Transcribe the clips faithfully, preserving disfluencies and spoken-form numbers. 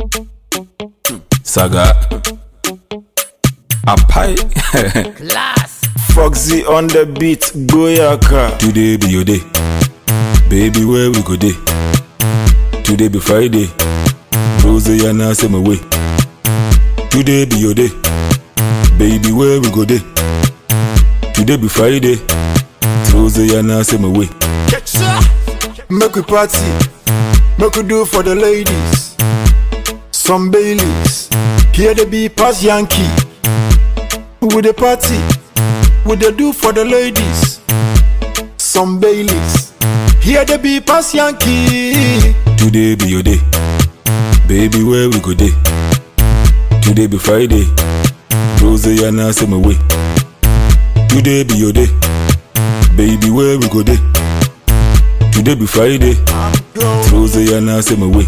Saga Apai Class Foxy on the beat, Goyaka. Today be your day, baby, where we go day? Today be Friday, Rosanna send my way. Today be your day, baby, where we go day? Today be Friday, Rosanna send my way. Make we party, make we do for the ladies. Some Baileys, here they be pass Yankee. With the party, with the do for the ladies. Some Baileys, here they be pass Yankee. Today be your day, baby, where we go day? Today be Friday, Rosanna send my way. Today be your day, baby, where we go day? Today be Friday, Rosanna send my way.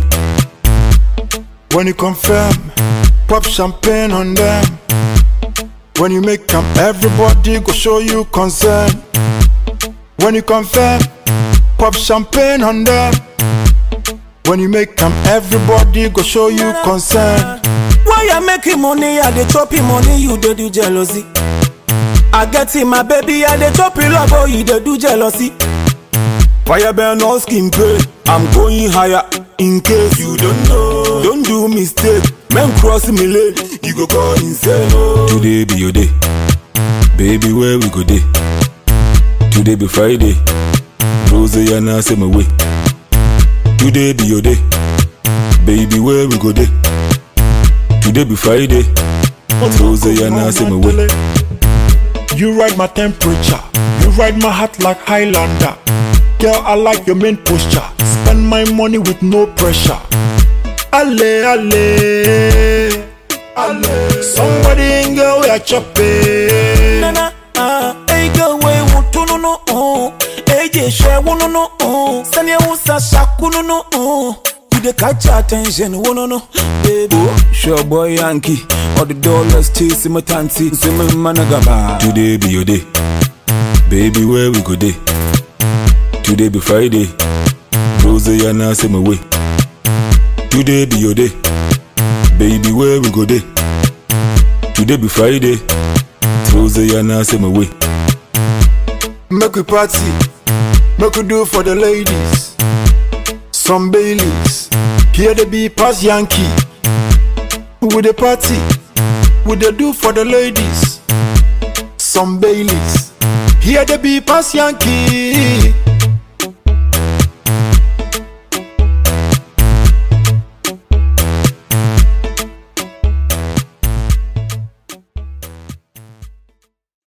When you confirm, pop champagne on them. When you make them, everybody go show you concern. When you confirm, pop champagne on them. When you make them, everybody go show you concern. Why you making money, I dey chopping money, you dey do jealousy. I get in my baby, I dey chopping love, oh, you dey do jealousy. Fire burn no skin pain, I'm going higher. In case you don't know, don't do mistake. Men cross me lane, you go go insane. Oh. Today be your day, baby, where we go day? Today be Friday, Rosanna send my way. Today be your day, baby, where we go day? Today be Friday, Rosanna send my way. You ride my temperature, you ride my heart like Highlander. Girl, I like your main posture. Spend my money with no pressure. Ale, ale, ale. Somebody ain't girl, we are chopping. Nana, ah, hey girl, we want to no no oh. Hey, je share one no no oh. Sanya usa shaku no no oh. You dey catch attention, one no no, baby. Sure boy Yankee, all the dollars chasing my tanty, say my managaba. Today be your day, baby, where we go day? Today be Friday, Rosanna send my way. Today be your day, baby, where we go day? Today be Friday, Rosanna send my way. Make we party, make we do for the ladies. Some Baileys, here they be pass Yankee. With the party, with the do for the ladies. Some Baileys, here they be pass Yankee.